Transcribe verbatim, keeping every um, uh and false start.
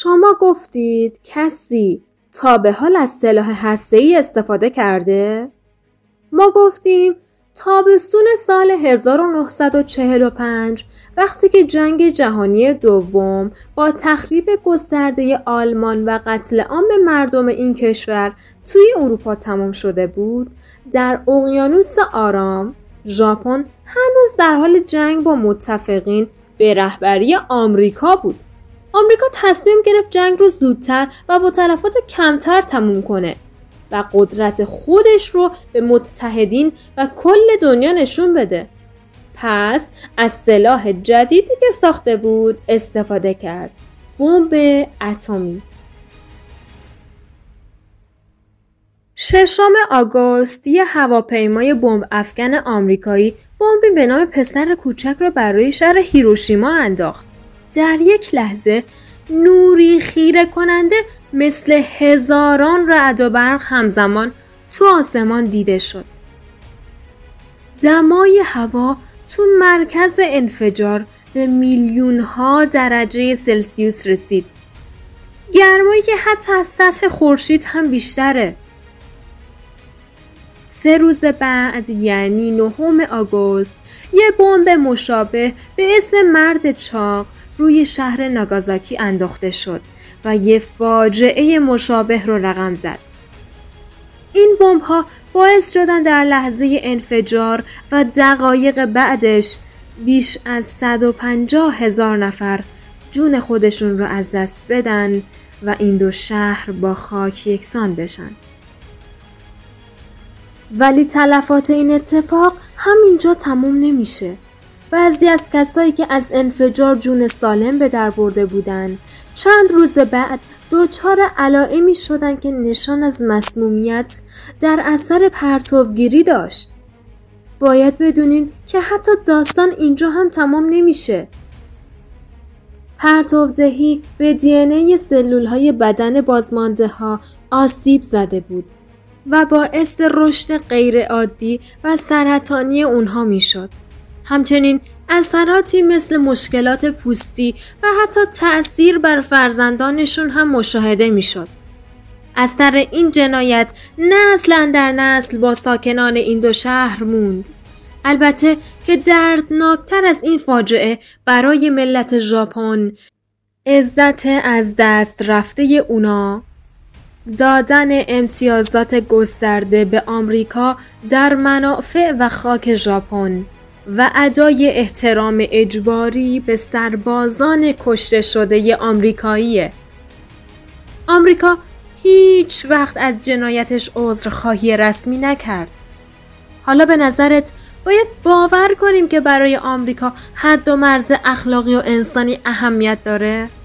شما گفتید کسی تا به حال از سلاح هسته‌ای استفاده کرده؟ ما گفتیم تابستون سال هزار و نهصد و چهل و پنج وقتی که جنگ جهانی دوم با تخریب گسترده آلمان و قتل عام مردم این کشور توی اروپا تمام شده بود، در اقیانوس آرام ژاپن هنوز در حال جنگ با متفقین به رهبری آمریکا بود. آمریکا تصمیم گرفت جنگ رو زودتر و با تلفات کمتر تموم کنه و قدرت خودش رو به متحدین و کل دنیا نشون بده. پس از سلاح جدیدی که ساخته بود استفاده کرد، بمب اتمی. ششم آگوست یه هواپیمای بمب افکن آمریکایی بمبی به نام پسر کوچک را برای شهر هیروشیما انداخت. در یک لحظه نوری خیره کننده مثل هزاران رعد و برق همزمان تو آسمان دیده شد. دمای هوا تو مرکز انفجار به میلیون ها درجه سلسیوس رسید. گرمایی که حتی از سطح خورشید هم بیشتره. سه روز بعد یعنی نهم آگوست یه بمب مشابه به اسم مرد چاق روی شهر ناگازاکی انداخته شد و یه فاجعه مشابه رو رقم زد. این بمب ها باعث شدن در لحظه انفجار و دقایق بعدش بیش از صد و پنجاه هزار نفر جون خودشون رو از دست بدن و این دو شهر با خاک یکسان بشن. ولی تلفات این اتفاق همینجا تموم نمیشه. بعضی از کسایی که از انفجار جون سالم به در برده بودن چند روز بعد دچار علائمی شدن که نشان از مسمومیت در اثر پرتوگیری داشت. باید بدونین که حتی داستان اینجا هم تمام نمیشه. پرتودهی به دی ان ای سلولهای بدن بازمانده ها آسیب زده بود و باعث رشد غیر عادی و سرطانی اونها میشد. همچنین اثراتی مثل مشکلات پوستی و حتی تأثیر بر فرزندانشون هم مشاهده میشد. اثر این جنایت نسل در نسل با ساکنان این دو شهر موند. البته که دردناکتر از این فاجعه برای ملت ژاپن عزت از دست رفته اونا دادن امتیازات گسترده به آمریکا در منافع و خاک ژاپن و ادای احترام اجباری به سربازان کشته شده آمریکاییه. آمریکا هیچ وقت از جنایتش عذرخواهی رسمی نکرد. حالا به نظرت باید باور کنیم که برای آمریکا حد و مرز اخلاقی و انسانی اهمیت داره؟